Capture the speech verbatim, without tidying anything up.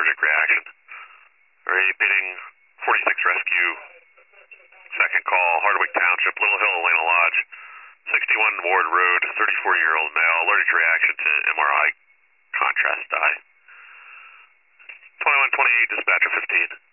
allergic reaction. Repeating forty-six rescue, second call, Hardwick Township, Little Hill, Elena Lodge, sixty-one Ward Road, thirty-four-year-old male, allergic reaction to M R I contrast dye. twenty-one twenty-eight, dispatcher fifteen.